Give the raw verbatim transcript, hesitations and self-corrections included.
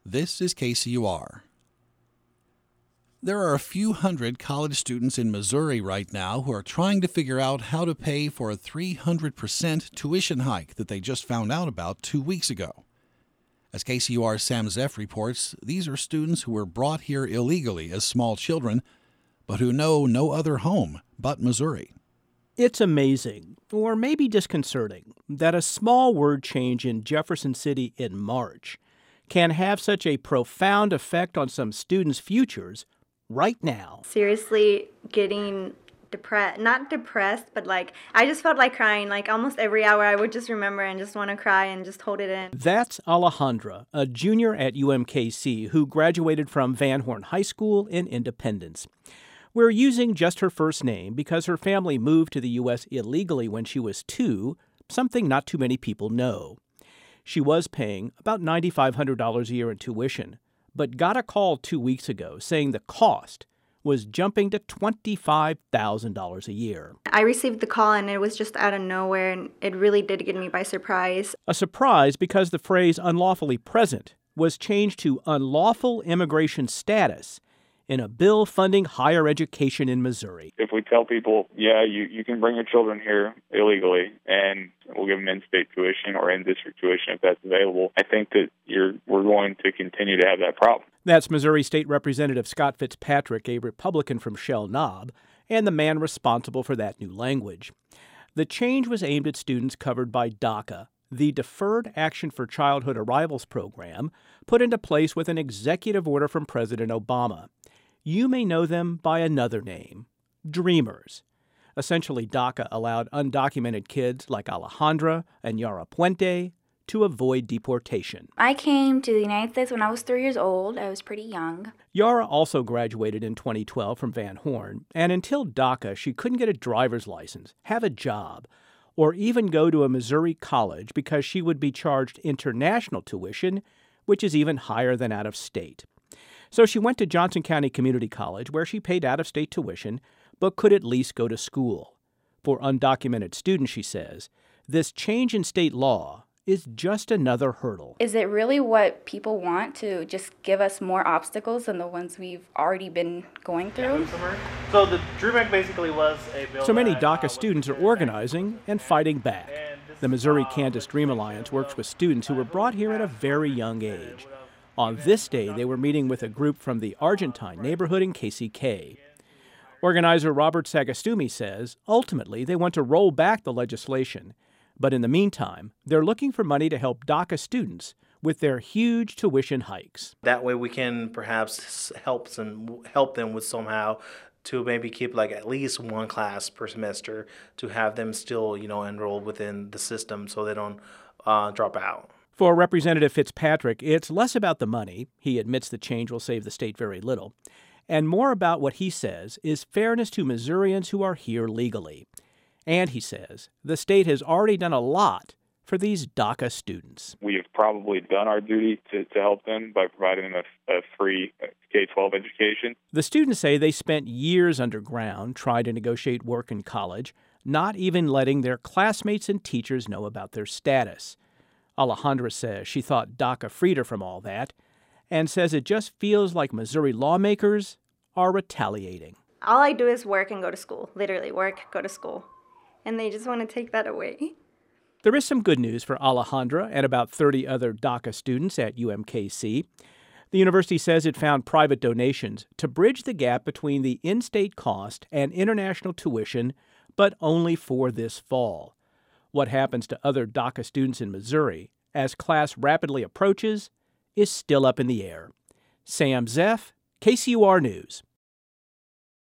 This is K C U R. There are a few hundred college students in Missouri right now who are trying to figure out how to pay for a three hundred percent tuition hike that they just found out about two weeks ago. As K C U R's Sam Zeff reports, these are students who were brought here illegally as small children, but who know no other home but Missouri. It's amazing, or maybe disconcerting, that a small word change in Jefferson City in March can have such a profound effect on some students' futures right now. Seriously getting depressed, not depressed, but like, I just felt like crying. Like almost every hour I would just remember and just want to cry and just hold it in. That's Alejandra, a junior at U M K C who graduated from Van Horn High School in Independence. We're using just her first name because her family moved to the U S illegally when she was two, something not too many people know. She was paying about nine thousand five hundred dollars a year in tuition, but got a call two weeks ago saying the cost was jumping to twenty-five thousand dollars a year. I received the call and it was just out of nowhere, and it really did get me by surprise. A surprise because the phrase unlawfully present was changed to unlawful immigration status in a bill funding higher education in Missouri. If we tell people, yeah, you, you can bring your children here illegally, and we'll give them in-state tuition or in-district tuition if that's available, I think that you're we're going to continue to have that problem. That's Missouri State Representative Scott Fitzpatrick, a Republican from Shell Knob, and the man responsible for that new language. The change was aimed at students covered by DACA, the Deferred Action for Childhood Arrivals program, put into place with an executive order from President Obama. You may know them by another name, Dreamers. Essentially, DACA allowed undocumented kids like Alejandra and Yara Puente to avoid deportation. I came to the United States when I was three years old. I was pretty young. Yara also graduated in twenty twelve from Van Horn, and until DACA, she couldn't get a driver's license, have a job, or even go to a Missouri college because she would be charged international tuition, which is even higher than out of state. So she went to Johnson County Community College, where she paid out-of-state tuition, but could at least go to school. For undocumented students, she says, this change in state law is just another hurdle. Is it really what people want, to just give us more obstacles than the ones we've already been going through? So the DREAM Act basically was a bill. So many that, DACA uh, students are organizing and fighting back. The Missouri-Kansas Dream Alliance works with students who were brought here at a very young age. On this day, they were meeting with a group from the Argentine neighborhood in K C K. Organizer Robert Sagastumi says ultimately they want to roll back the legislation, but in the meantime, they're looking for money to help DACA students with their huge tuition hikes. That way we can perhaps help some help them with somehow to maybe keep like at least one class per semester to have them still, you know, enrolled within the system so they don't uh, drop out. For Representative Fitzpatrick, it's less about the money. He admits the change will save the state very little. And more about what he says is fairness to Missourians who are here legally. And he says the state has already done a lot for these DACA students. We have probably done our duty to, to help them by providing them a, a free K twelve education. The students say they spent years underground trying to negotiate work in college, not even letting their classmates and teachers know about their status. Alejandra says she thought DACA freed her from all that, and says it just feels like Missouri lawmakers are retaliating. All I do is work and go to school. Literally work, go to school. And they just want to take that away. There is some good news for Alejandra and about thirty other DACA students at U M K C. The university says it found private donations to bridge the gap between the in-state cost and international tuition, but only for this fall. What happens to other DACA students in Missouri as class rapidly approaches is still up in the air. Sam Zeff, K C U R News.